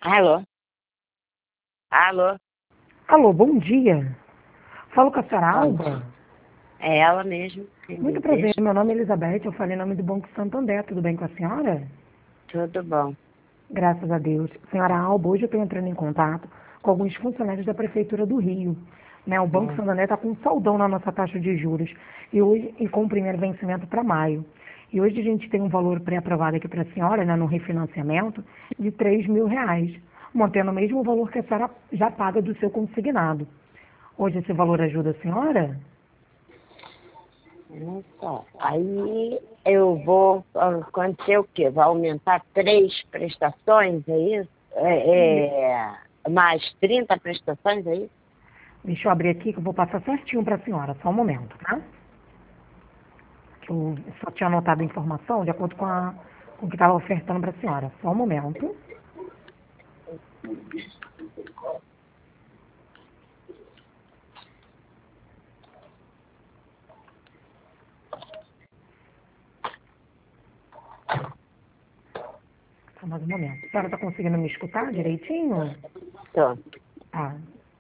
Alô? Alô? Alô, bom dia. Falo com a senhora Bom Alba? dia. É ela mesmo. Quem Muito prazer, deseja? meu nome é Elizabeth, eu falei em nome do Banco Santander, tudo bem com a senhora? Tudo bom. Graças a Deus. Senhora Alba, hoje eu estou entrando em contato com alguns funcionários da Prefeitura do Rio. Né, o Banco Santander está com um saldão na nossa taxa de juros e com o primeiro vencimento para maio. E hoje a gente tem um valor pré-aprovado aqui para a senhora, né, no refinanciamento, de R$ 3.000, mantendo o mesmo valor que a senhora já paga do seu consignado. Hoje esse valor ajuda a senhora? Olha só. Aí eu vou acontecer o quê? Vai aumentar 3 prestações, é isso? Mais 30 prestações, é isso? Deixa eu abrir aqui que eu vou passar certinho para a senhora, só um momento, tá? Que eu só tinha anotado a informação de acordo com o que estava ofertando para a senhora. Só um momento. Só mais um momento. A senhora está conseguindo me escutar direitinho? Tô. Tá.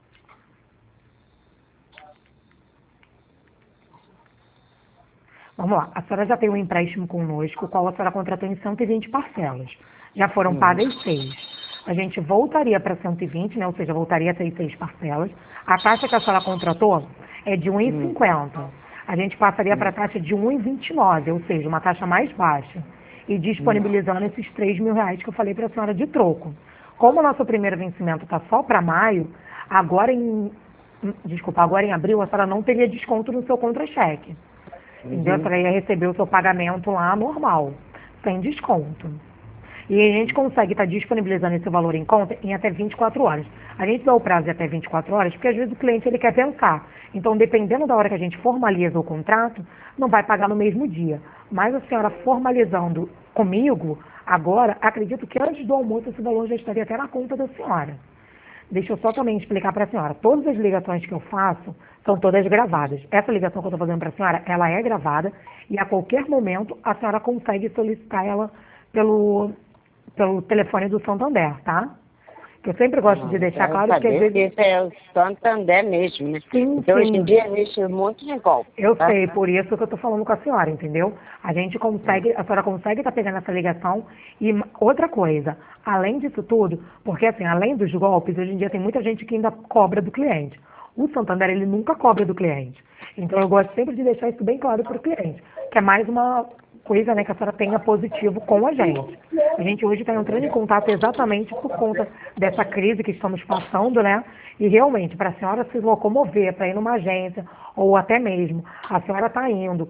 Vamos lá. A senhora já tem um empréstimo conosco, o qual a senhora contratou em 120 parcelas. Já foram pagas 6. A gente voltaria para 120, né? Ou seja, voltaria a ter 6 parcelas. A taxa que a senhora contratou é de 1,50. A gente passaria para a taxa de 1,29, ou seja, uma taxa mais baixa. E disponibilizando esses R$ 3.000 que eu falei para a senhora de troco. Como o nosso primeiro vencimento está só para maio, agora em abril, a senhora não teria desconto no seu contra-cheque. Entendeu? A senhora ia receber o seu pagamento lá normal, sem desconto. E a gente consegue estar disponibilizando esse valor em conta em até 24 horas. A gente dá o prazo de até 24 horas porque às vezes o cliente ele quer pensar. Então, dependendo da hora que a gente formaliza o contrato, não vai pagar no mesmo dia. Mas a senhora formalizando comigo, agora, acredito que antes do almoço esse valor já estaria até na conta da senhora. Deixa eu só também explicar para a senhora. Todas as ligações que eu faço são todas gravadas. Essa ligação que eu estou fazendo para a senhora, ela é gravada e a qualquer momento a senhora consegue solicitar ela pelo telefone do Santander, tá? Que eu sempre gosto de deixar Quero claro que às saber que vezes... isso é o Santander mesmo, né? Sim, Então, hoje em sim. dia, existe um monte de golpe, Eu tá? sei, por isso que eu estou falando com a senhora, entendeu? A gente consegue, a senhora consegue estar pegando essa ligação. E outra coisa, além disso tudo, porque assim, além dos golpes, hoje em dia tem muita gente que ainda cobra do cliente. O Santander, ele nunca cobra do cliente. Então eu gosto sempre de deixar isso bem claro para o cliente, que é mais uma coisa, né, que a senhora tenha positivo com a gente. A gente hoje está entrando em contato exatamente por conta dessa crise que estamos passando, né? E realmente, para a senhora se locomover, para ir numa agência, ou até mesmo a senhora está indo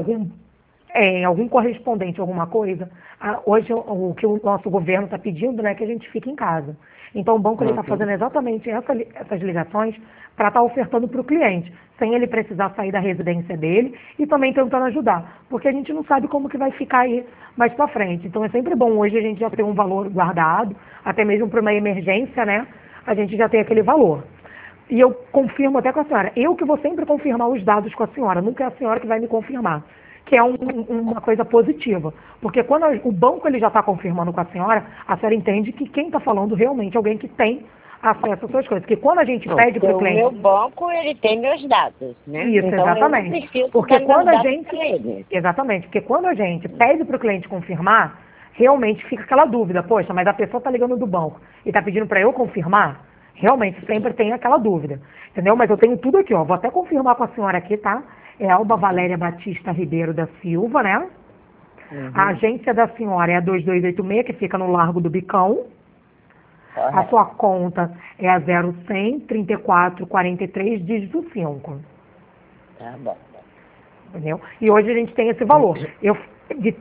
em algum correspondente, alguma coisa, hoje o que o nosso governo está pedindo, né, é que a gente fique em casa. Então o banco está fazendo exatamente essas ligações para estar ofertando para o cliente, sem ele precisar sair da residência dele e também tentando ajudar, porque a gente não sabe como que vai ficar aí mais para frente. Então é sempre bom hoje a gente já ter um valor guardado, até mesmo para uma emergência, né? A gente já tem aquele valor. E eu confirmo até com a senhora. Eu que vou sempre confirmar os dados com a senhora, nunca é a senhora que vai me confirmar. Que é uma coisa positiva. Porque quando o banco ele já está confirmando com a senhora entende que quem está falando realmente é alguém que tem acesso às suas coisas. Porque quando a gente pede para o O meu cliente... banco, ele tem meus dados, né? Isso, Então, eu não exatamente. preciso Porque dar meus quando a dados gente... para ele. Exatamente. Porque quando a gente pede para o cliente confirmar, realmente fica aquela dúvida. Poxa, mas a pessoa está ligando do banco e está pedindo para eu confirmar? Realmente sempre tem aquela dúvida. Entendeu? Mas eu tenho tudo aqui, ó. Vou até confirmar com a senhora aqui, tá? É Alba Valéria Batista Ribeiro da Silva, né? A agência da senhora é a 2286, que fica no Largo do Bicão. A Correto. sua conta é a 0100 34 43 dígito 5. Tá bom. Entendeu? E hoje a gente tem esse valor de R$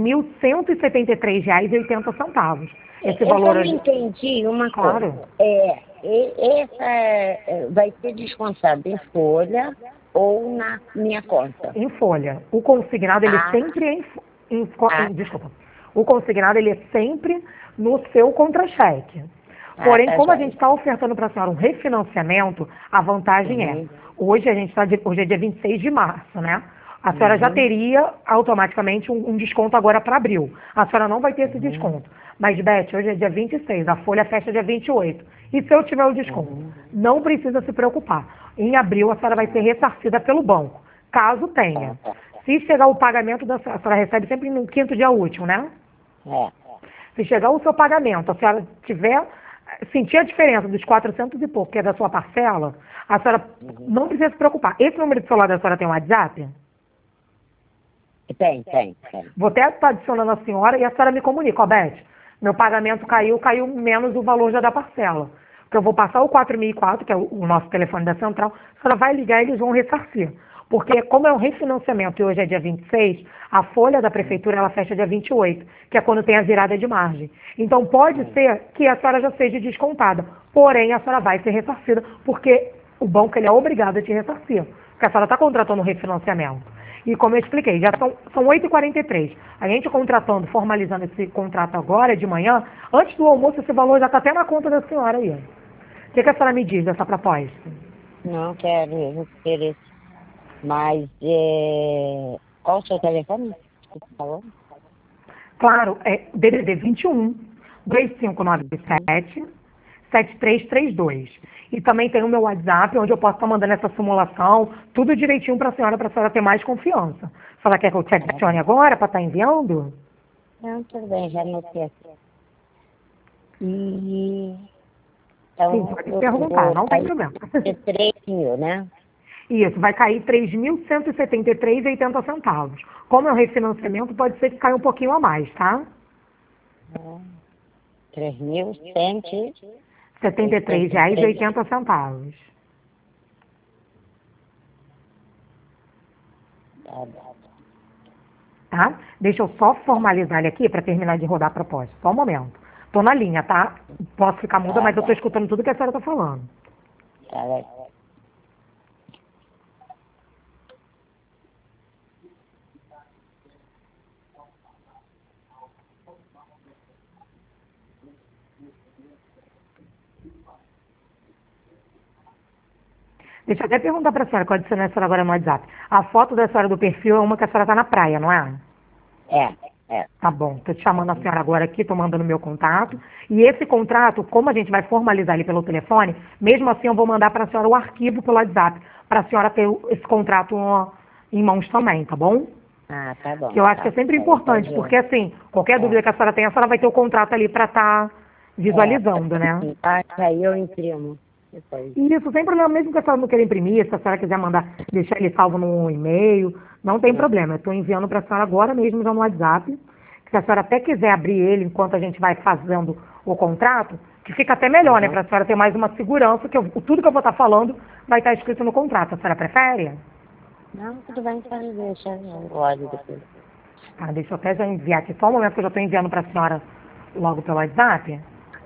3.173,80. Esse Eu só valor não hoje, entendi uma coisa. claro, Vai ser descontado em folha ou na minha conta? em folha. O consignado, ele Ah, sempre é ah, desculpa. O consignado, ele é sempre no seu contra-cheque. Porém, tá como a gente joia. está ofertando para a senhora um refinanciamento, a vantagem é, Uhum, hoje hoje é dia 26 de março, né? A senhora já uhum, teria automaticamente um desconto agora para abril. A senhora não vai ter esse uhum. desconto. Mas, Beth, hoje é dia 26, a folha fecha dia 28. E se eu tiver o desconto? Não precisa se preocupar. Em abril, a senhora vai ser ressarcida pelo banco, caso tenha. Se chegar o pagamento, a senhora recebe sempre no quinto dia útil, né? É. Se chegar o seu pagamento, a senhora sentir a diferença dos 400 e pouco, que é da sua parcela, a senhora não precisa se preocupar. Esse número de celular da senhora tem um WhatsApp? Tem. Vou até estar adicionando a senhora e a senhora me comunica, ó, Beth, meu pagamento caiu menos o valor já da parcela. Porque eu vou passar o 4004, que é o nosso telefone da central, a senhora vai ligar e eles vão ressarcir. Porque como é um refinanciamento e hoje é dia 26, a folha da prefeitura ela fecha dia 28, que é quando tem a virada de margem. Então pode ser que a senhora já seja descontada, porém a senhora vai ser ressarcida, porque o banco ele é obrigado a te ressarcir, porque a senhora está contratando um refinanciamento. E como eu expliquei, já são 8h43. A gente contratando, formalizando esse contrato agora, de manhã, antes do almoço, esse valor já está até na conta da senhora aí. O que a senhora me diz dessa proposta? Não quero, eu vou querer. Mas, qual o seu telefone que você falou? Claro, é DDD 21 2597 7332. E também tem o meu WhatsApp, onde eu posso estar mandando essa simulação, tudo direitinho para a senhora ter mais confiança. A senhora quer que eu te adicione agora para estar enviando? Não, tudo bem, já anotei aqui. E... Sim, Então, pode eu perguntar, vou não tem problema. ter 3 mil, né? Isso, vai cair R$ 3.173,80. Como é um refinanciamento, pode ser que caia um pouquinho a mais, tá? 3.100. R$ 73,80. Tá bom. Tá? Deixa eu só formalizar ele aqui para terminar de rodar a proposta. Só um momento. Tô na linha, tá? Posso ficar muda, mas eu tô escutando tudo que a senhora tá falando. Tá legal. Deixa eu até perguntar para a senhora, que eu adicionei a senhora agora no WhatsApp. A foto da senhora do perfil é uma que a senhora tá na praia, não é? É. Tá bom, tô te chamando a senhora agora aqui, tô mandando meu contato. E esse contrato, como a gente vai formalizar ele pelo telefone, mesmo assim eu vou mandar para a senhora o arquivo pelo WhatsApp, para a senhora ter esse contrato em mãos também, tá bom? Ah, tá bom. Que eu acho que é sempre importante, porque assim, qualquer dúvida que a senhora tenha, a senhora vai ter o contrato ali para estar visualizando, né? Aí eu imprimo depois. E isso, sem problema, mesmo que a senhora não queira imprimir, se a senhora quiser mandar, deixar ele salvo no e-mail, não tem problema. Eu estou enviando para a senhora agora mesmo já no WhatsApp. Se a senhora até quiser abrir ele enquanto a gente vai fazendo o contrato, que fica até melhor, né? Para a senhora ter mais uma segurança, que tudo que eu vou estar falando vai estar escrito no contrato. A senhora prefere? Não, tudo bem, pode deixar. Eu olho depois. Tá, deixa eu até já enviar aqui, só um momento que eu já estou enviando para a senhora logo pelo WhatsApp.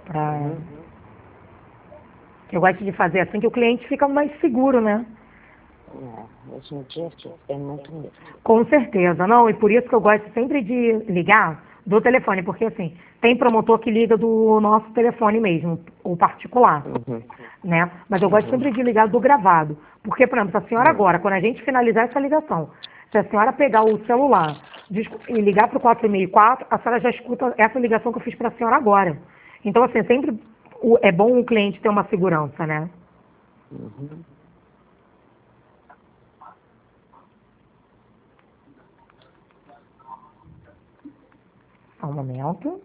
Que eu gosto de fazer assim, que o cliente fica mais seguro, né? Hoje em dia tem muito medo. Com certeza, não, e por isso que eu gosto sempre de ligar do telefone, porque assim, tem promotor que liga do nosso telefone mesmo, o particular, né? Mas eu gosto sempre de ligar do gravado, porque, por exemplo, se a senhora agora, quando a gente finalizar essa ligação, se a senhora pegar o celular e ligar para o 464, a senhora já escuta essa ligação que eu fiz para a senhora agora. Então, assim, sempre é bom o cliente ter uma segurança, né? Só um momento.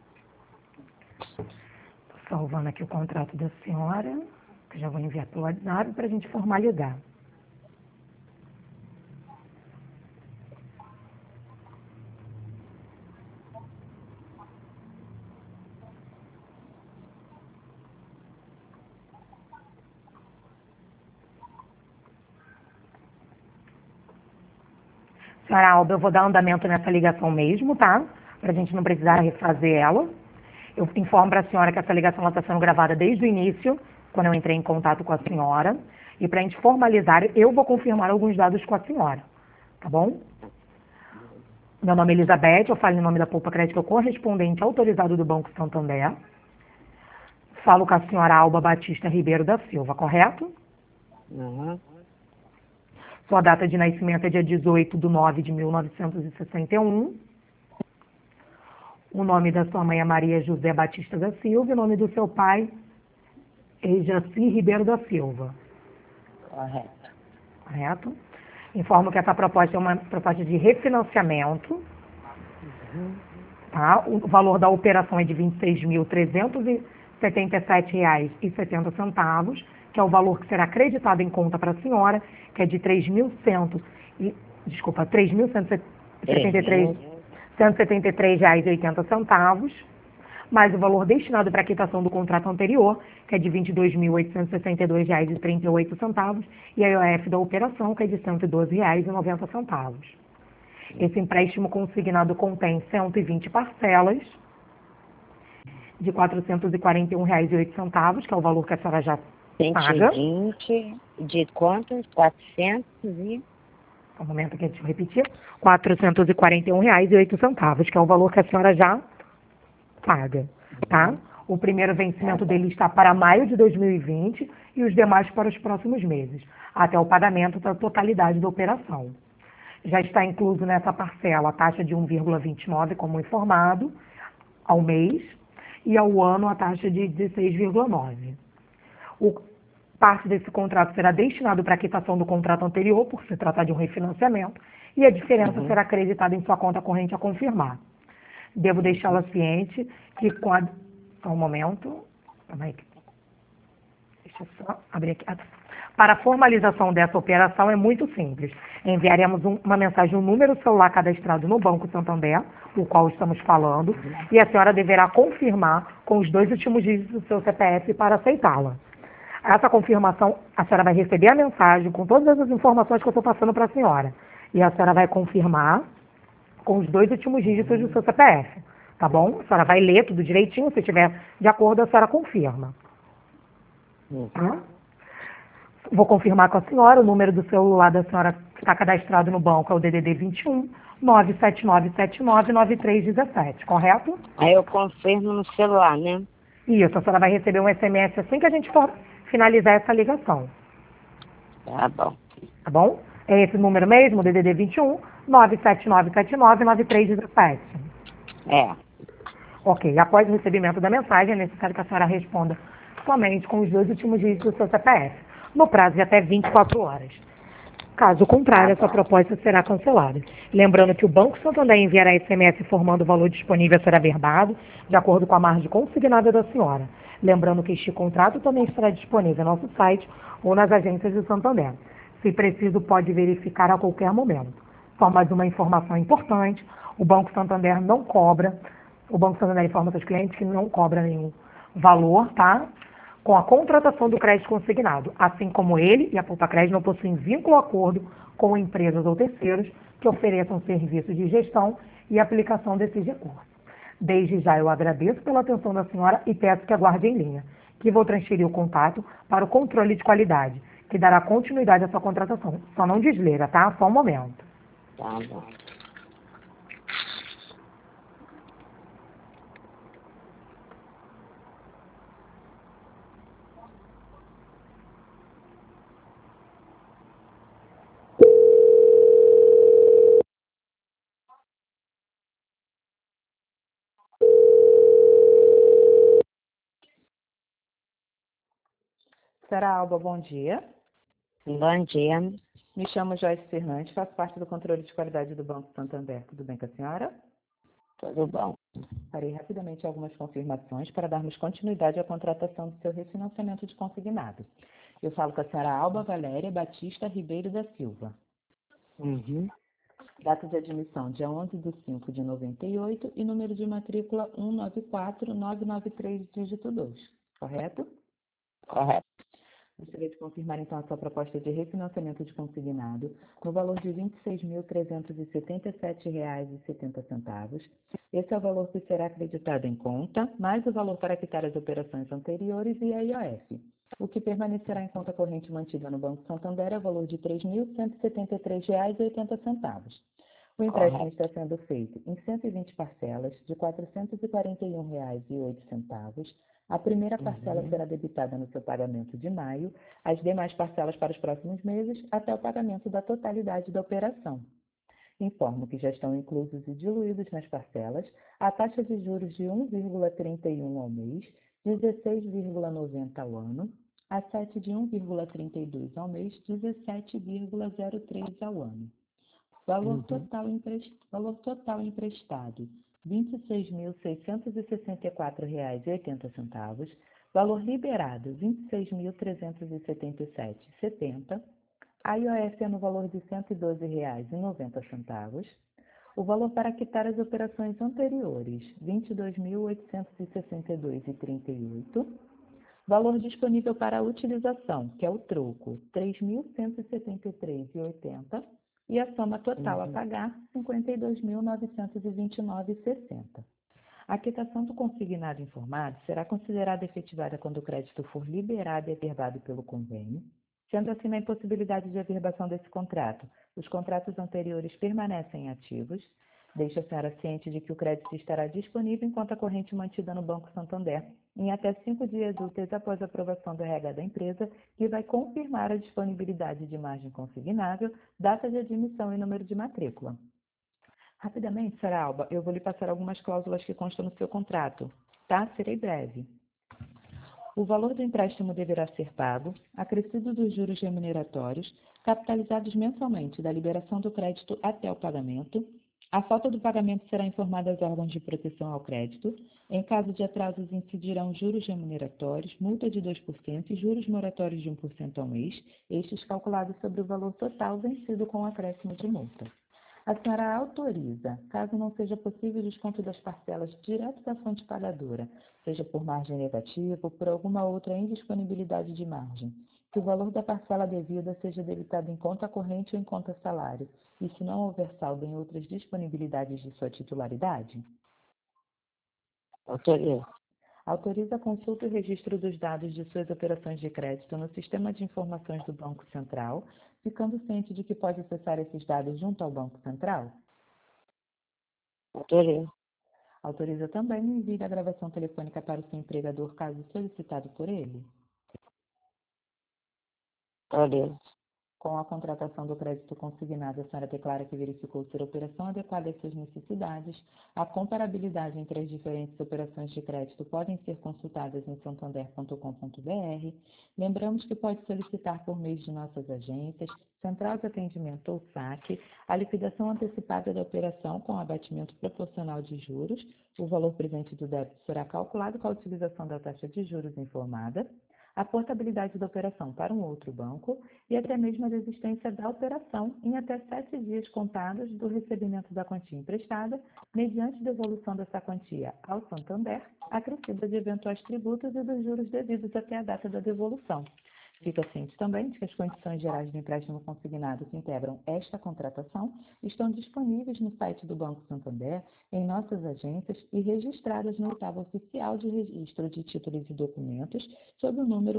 Salvando aqui o contrato da senhora, que já vou enviar pelo WhatsApp para a gente formalizar. Senhora Alba, eu vou dar andamento nessa ligação mesmo, tá? Para a gente não precisar refazer ela. Eu informo para a senhora que essa ligação está sendo gravada desde o início, quando eu entrei em contato com a senhora. E para a gente formalizar, eu vou confirmar alguns dados com a senhora. Tá bom? Meu nome é Elizabeth, eu falo em nome da Poupa Crédito correspondente autorizado do Banco Santander. Falo com a senhora Alba Batista Ribeiro da Silva, correto? Sua data de nascimento é dia 18/9/1961. O nome da sua mãe é Maria José Batista da Silva e o nome do seu pai é Jaci Ribeiro da Silva. Correto. Correto? Informo que essa proposta é uma proposta de refinanciamento. Tá? O valor da operação é de R$ 26.377,70, que é o valor que será acreditado em conta para a senhora, que é de R$ 3.173,80, mais o valor destinado para a quitação do contrato anterior, que é de R$ 22.862,38, e a IOF da operação, que é de R$ 112,90. Esse empréstimo consignado contém 120 parcelas de R$ 441,08, que é o valor que a senhora já paga. 120 de quanto? 400 e... Um momento aqui, deixa eu repetir. R$ 441,08, que é o valor que a senhora já paga, tá? O primeiro vencimento dele está para maio de 2020 e os demais para os próximos meses, até o pagamento da totalidade da operação. Já está incluso nessa parcela a taxa de 1,29, como informado, ao mês, e ao ano a taxa de 16,9. Parte desse contrato será destinado para a quitação do contrato anterior, por se tratar de um refinanciamento, e a diferença será acreditada em sua conta corrente a confirmar. Devo deixá-la ciente que com a... Só um momento. Deixa eu só abrir aqui. Para a formalização dessa operação é muito simples. Enviaremos uma mensagem, um número celular cadastrado no Banco Santander, o qual estamos falando, e a senhora deverá confirmar com os 2 últimos dígitos do seu CPF para aceitá-la. Essa confirmação, a senhora vai receber a mensagem com todas essas informações que eu estou passando para a senhora. E a senhora vai confirmar com os 2 últimos dígitos do seu CPF. Tá bom? A senhora vai ler tudo direitinho, se estiver de acordo, a senhora confirma. Tá? Vou confirmar com a senhora, o número do celular da senhora que está cadastrado no banco é o DDD 21 979799317, correto? Aí eu confirmo no celular, né? Isso, a senhora vai receber um SMS assim que a gente for finalizar essa ligação. Tá bom. Tá bom? É esse número mesmo, DDD 21 979799317. É. Ok, após o recebimento da mensagem, é necessário que a senhora responda somente com os 2 últimos dígitos do seu CPF, no prazo de até 24 horas. Caso contrário, essa proposta será cancelada. Lembrando que o Banco Santander enviará SMS informando o valor disponível a ser averbado, de acordo com a margem consignada da senhora. Lembrando que este contrato também estará disponível no nosso site ou nas agências do Santander. Se preciso, pode verificar a qualquer momento. Só mais uma informação importante, o Banco Santander informa seus clientes que não cobra nenhum valor, tá? Com a contratação do crédito consignado, assim como ele e a Poupa Crédito não possuem vínculo ou acordo com empresas ou terceiros que ofereçam serviços de gestão e aplicação desses recursos. Desde já eu agradeço pela atenção da senhora e peço que aguarde em linha, que vou transferir o contato para o controle de qualidade, que dará continuidade à sua contratação. Só não desliga, tá? Só um momento. Tá bom. Senhora Alba, bom dia. Bom dia. Me chamo Joyce Fernandes, faço parte do controle de qualidade do Banco Santander. Tudo bem com a senhora? Tudo bom. Farei rapidamente algumas confirmações para darmos continuidade à contratação do seu refinanciamento de consignado. Eu falo com a senhora Alba Valéria Batista Ribeiro da Silva. Data de admissão, dia 11/5 de 98 e número de matrícula 194993, dígito 2, correto? Correto. Gostaria de confirmar, então, a sua proposta de refinanciamento de consignado no valor de R$ 26.377,70. Esse é o valor que será acreditado em conta, mais o valor para quitar as operações anteriores e a IOF. O que permanecerá em conta corrente mantida no Banco Santander é o valor de R$ 3.173,80. O empréstimo está sendo feito em 120 parcelas de R$ 441,08. A primeira parcela será debitada no seu pagamento de maio, as demais parcelas para os próximos meses, até o pagamento da totalidade da operação. Informo que já estão inclusos e diluídos nas parcelas a taxa de juros de 1,31 ao mês, 16,90 ao ano, a 7 de 1,32 ao mês, 17,03 ao ano. Valor total emprestado, R$ 26.664,80. Valor liberado, R$ 26.377,70. A IOF é no valor de R$ 112,90. O valor para quitar as operações anteriores, R$ 22.862,38. Valor disponível para utilização, que é o troco, R$ 3.173,80. E a soma total a pagar, R$ 52.929,60. A quitação do consignado informado será considerada efetivada quando o crédito for liberado e averbado pelo convênio, sendo assim na impossibilidade de averbação desse contrato. Os contratos anteriores permanecem ativos. Deixa a senhora ciente de que o crédito estará disponível em conta corrente mantida no Banco Santander em até 5 dias úteis após a aprovação do RH da empresa, que vai confirmar a disponibilidade de margem consignável, data de admissão e número de matrícula. Rapidamente, Sra. Alba, eu vou lhe passar algumas cláusulas que constam no seu contrato, tá? Serei breve. O valor do empréstimo deverá ser pago, acrescido dos juros remuneratórios, capitalizados mensalmente da liberação do crédito até o pagamento. A falta do pagamento será informada aos órgãos de proteção ao crédito. Em caso de atrasos, incidirão juros remuneratórios, multa de 2% e juros moratórios de 1% ao mês, estes calculados sobre o valor total vencido com o acréscimo de multa. A senhora autoriza, caso não seja possível o desconto das parcelas direto da fonte pagadora, seja por margem negativa ou por alguma outra indisponibilidade de margem, que o valor da parcela devida seja debitado em conta corrente ou em conta salário, e se não houver saldo em outras disponibilidades de sua titularidade? Autorizo. Autoriza a consulta e registro dos dados de suas operações de crédito no Sistema de Informações do Banco Central, ficando ciente de que pode acessar esses dados junto ao Banco Central? Autorizo. Autoriza também o envio da gravação telefônica para o seu empregador, caso solicitado por ele? Autorizo. Com a contratação do crédito consignado, a senhora declara que verificou ser a operação adequada às suas necessidades. A comparabilidade entre as diferentes operações de crédito podem ser consultadas em santander.com.br. Lembramos que pode solicitar por meio de nossas agências, Central de Atendimento ou SAC, a liquidação antecipada da operação com abatimento proporcional de juros. O valor presente do débito será calculado com a utilização da taxa de juros informada, a portabilidade da operação para um outro banco e até mesmo a desistência da operação em até 7 dias contados do recebimento da quantia emprestada, mediante devolução dessa quantia ao Santander, acrescida de eventuais tributos e dos juros devidos até a data da devolução. Fica ciente também de que as condições gerais do empréstimo consignado que integram esta contratação estão disponíveis no site do Banco Santander, em nossas agências e registradas no oitavo oficial de registro de títulos e documentos, sob o número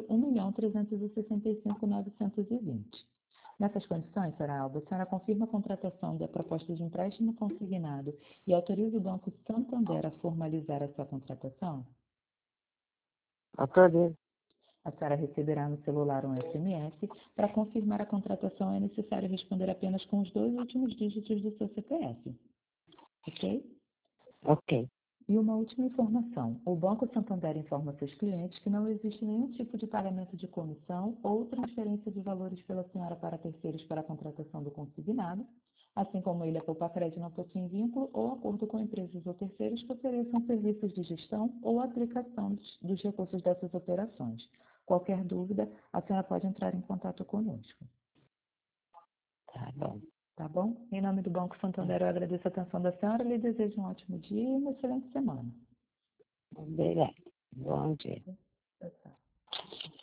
1.365.920. Nessas condições, Sra. Alba, a senhora confirma a contratação da proposta de empréstimo consignado e autoriza o Banco Santander a formalizar a sua contratação? Autorizo. A senhora receberá no celular um SMS. Para confirmar a contratação, é necessário responder apenas com os 2 últimos dígitos do seu CPF. Ok? Ok. E uma última informação. O Banco Santander informa seus clientes que não existe nenhum tipo de pagamento de comissão ou transferência de valores pela senhora para terceiros para a contratação do consignado, assim como ele, a Poupacred, não possui vínculo ou acordo com empresas ou terceiros que ofereçam serviços de gestão ou aplicação dos recursos dessas operações. Qualquer dúvida, a senhora pode entrar em contato conosco. Tá bom. Tá bom? Em nome do Banco Santander, eu agradeço a atenção da senhora e lhe desejo um ótimo dia e uma excelente semana. Obrigada. Bom dia. Tchau, tchau.